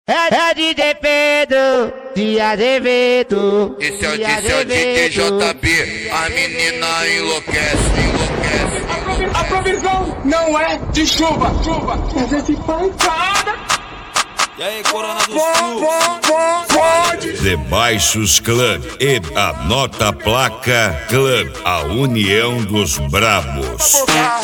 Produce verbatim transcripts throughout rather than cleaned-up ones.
É, é D J Pedro de Azevedo. Esse é o, esse é o D J J B, a menina enlouquece, enlouquece. A provisão não é de chuva, chuva, mas é de pancada. E aí, Corona do Sul? Debaixos Club e a nota placa Club, a união dos brabos.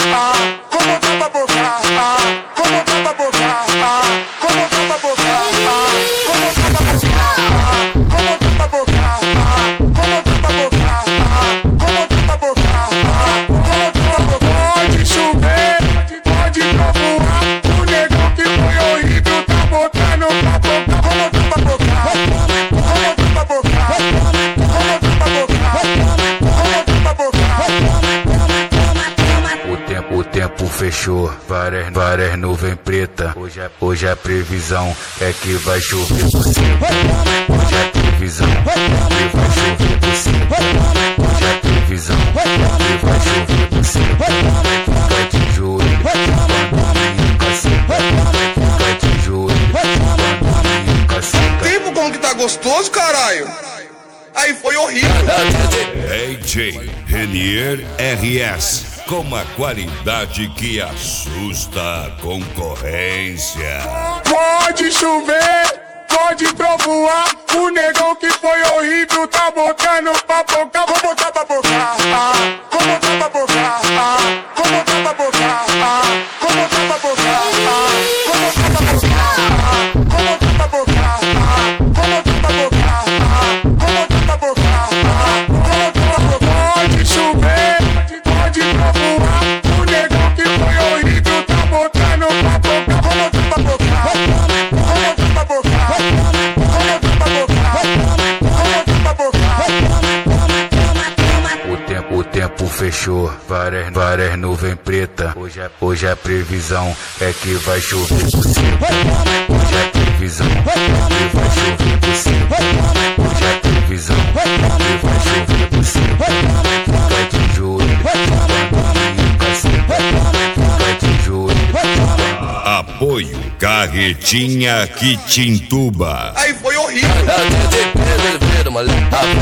Pode chover, pode trovoar, o negão que foi horrível tá botando pra boca. O tempo, o tempo fechou, várias, várias nuvens preta. Hoje a, hoje a previsão é que vai chover por cima. Hoje a previsão é que vai chover por cima. Hoje a previsão é que vai chover por cima. Fica de joelho, quando nem caceta. Fica de joelho, quando nem caceta. Tempo como que tá gostoso, caralho? Aí foi horrível. D J Renier R S, com a qualidade que assusta a concorrência. Pode chover, pode trovoar, o negão que foi horrível tá botando pra boca. Vou botar pra boca, vou botar pra boca, vou botar pra boca, vou botar pra boca, vou botar pra boca, vou botar pra boca, vou botar pra boca, vou botar pra boca, pode chover, pode trovoar, o negão que foi horrível tá botando pra boca. Vou botar pra boca, vou botar pra boca, O tempo, o tempo fechou, várias, várias nuvens preta. Hoje a, hoje a previsão é que vai chover por cima. Hoje a previsão é que vai chover por cima. Hoje a previsão é que vai chover por cima. Fica de joelho, quando nem caceta. Fica de joelho. Apoio Carretinha Quitintuba. Aí foi horrível. D J Pedro, moleque.